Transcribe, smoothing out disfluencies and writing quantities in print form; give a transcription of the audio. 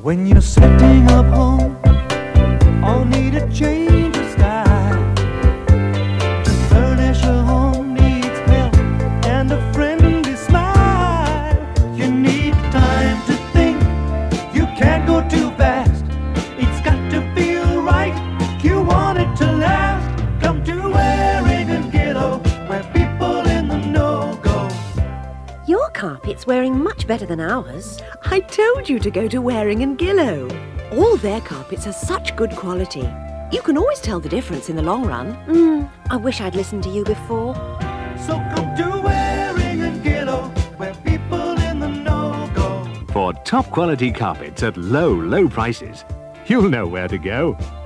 When you're setting up home, all need a change of style. To furnish your home needs help and a friendly smile. You need time to think, you can't go too fast. It's got to feel right, you want it to last. Come to Waring and Gillow, where people in the know go. Your carpet's wearing much better than ours. I told you to go to Waring and Gillow. All their carpets are such good quality. You can always tell the difference in the long run. I wish I'd listened to you before. So come to Waring and Gillow, where people in the know go. For top quality carpets at low, low prices, you'll know where to go.